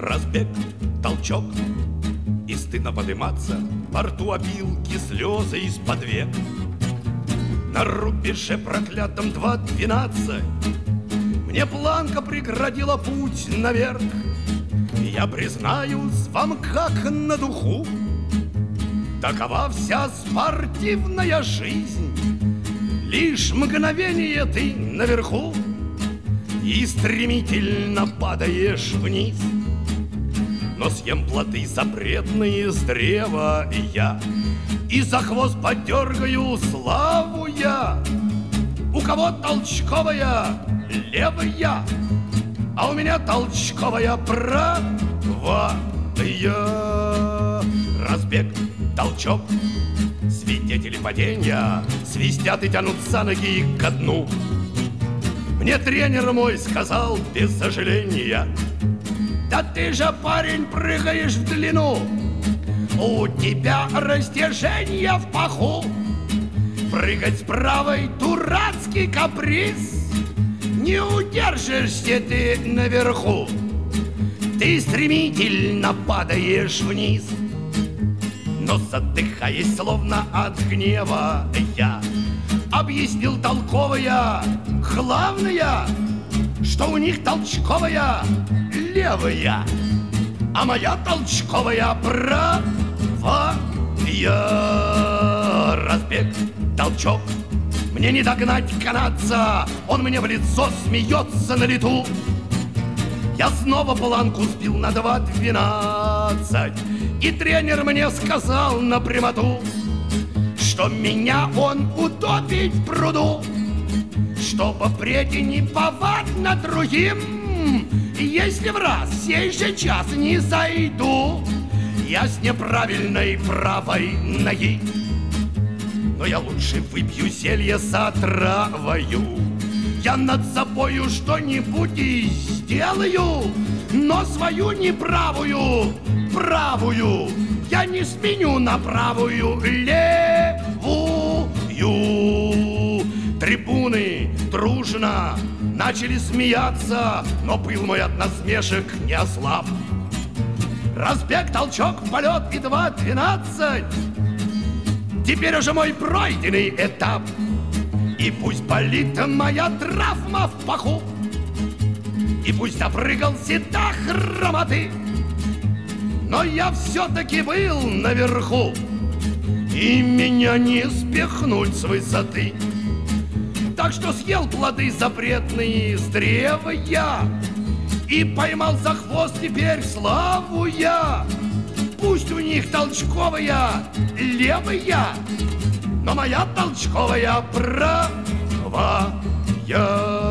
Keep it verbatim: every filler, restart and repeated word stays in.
Разбег, толчок, и стыдно подниматься, во рту опилки, слезы из-под век. На рубеже проклятом два двенадцать мне планка преградила путь наверх. Я признаюсь вам, как на духу, такова вся спортивная жизнь. Лишь мгновение ты наверху и стремительно падаешь вниз. Но съем плоды запретные с древа я, и за хвост подергаю славу я. У кого толчковая левая, а у меня толчковая правая. Разбег, толчок, свидетели падения свистят и тянут за ноги ко дну. Мне тренер мой сказал без сожаления: да ты же, парень, прыгаешь в длину, у тебя растяжение в паху. Прыгать с правой — дурацкий каприз, не удержишься ты наверху, ты стремительно падаешь вниз. Но задыхаясь словно от гнева, я объяснил толковая, главное, что у них толчковая левая, а моя толчковая правая. Разбег, толчок, мне не догнать канадца, он мне в лицо смеется на лету. Я снова планку сбил на два двенадцать, и тренер мне сказал напрямоту, что меня он утопит в пруду, чтобы впредь не повадно другим. Если в раз сей же час не зайду я с неправильной правой ноги, но я лучше выпью зелье с отравою. Я над собою что-нибудь и сделаю, но свою неправую правую я не сменю на правую левую. Трибуны дружно начали смеяться, но пыл мой от насмешек не ослаб. Разбег, толчок, полет и два двенадцать теперь уже мой пройденный этап. И пусть болит моя травма в паху, и пусть допрыгался до хромоты, но я все-таки был наверху, и меня не спихнуть с высоты. Так что съел плоды запретные с древа я, и поймал за хвост теперь славу я. Пусть у них толчковая левая, но моя толчковая правая.